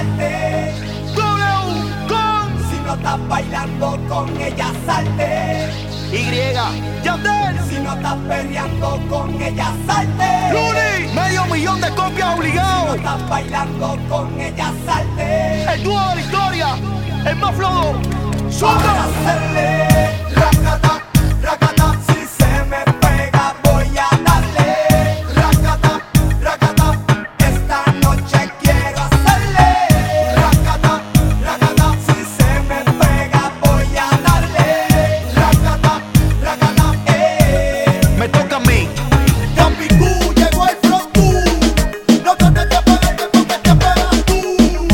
salte. Si no estás bailando con ella, salte. Y, Yandel. Si no estás peleando con ella, salte. Luni, 500,000 de copias obligados. Si no estás bailando con ella, salte. El dúo de la historia, el más flojo. Para hacerle racata, racata. Si se me pega voy a darle racata, racata. Esta noche quiero hacerle racata, racata. Si se me pega voy a darle racata, racata. Me toca a mí. Yambicú, llegó el frontú. No trates de apagarte porque te apagas tú.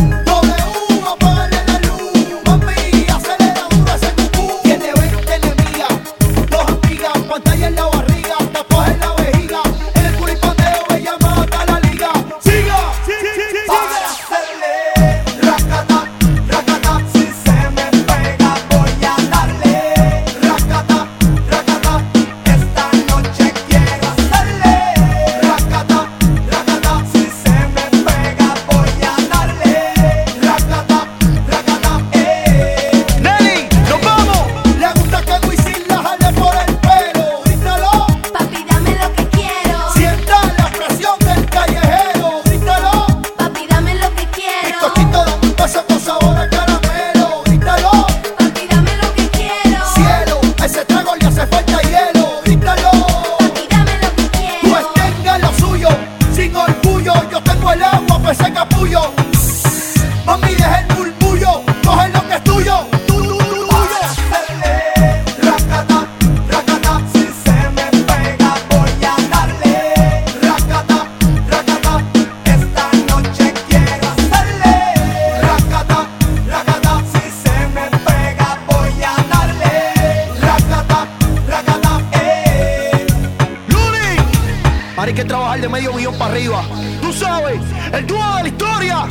W, apágale la luz. Mami, acelera duro ese cucú. Tiene 20 enemigas, 2 amigas. Pantalla en la barriga, tapas en la vejiga. En el culipandeo ella mata la liga. ¡Siga! Para hacerle racata, racata. Si se me pega voy a darle racata, racata. Esta noche quiero hacerle racata, racata. Si se me pega voy a darle racata, racata. Nelly, nos vamos. Le gusta que Wisin la jale por el pelo. Grítalo, Papi, dame lo que quiero. sienta la presión del callejero. Grítalo, Papi, dame lo que quiero. bizcochito dando un beso con sabor a caramelo. Grítalo, Papi, dame lo que quiero. cielo, a ese trago le hace falta hielo. Grítalo, Papi, dame lo que pues quiero. tenga lo suyo, sin orgullo. Yo tengo el agua para ese capullo. Mami, deja el murmullo, coge lo que es tuyo. Para hacerle racata, racata. Si se me pega voy a darle racata, racata. Esta noche quiero hacerle racata, racata. Si se me pega voy a darle racata, racata. Luni, ahora hay que trabajar de 500,000 para arriba. Tú sabes, el dúo de la historia.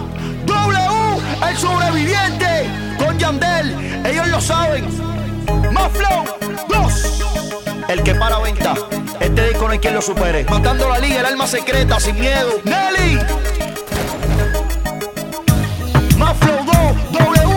W, el sobreviviente. Con Yandel, ellos lo saben. Más Flow 2, el que para venta. Este disco no hay quien lo supere. Matando la liga, el alma secreta, sin miedo. Nelly, Más Flow 2, W.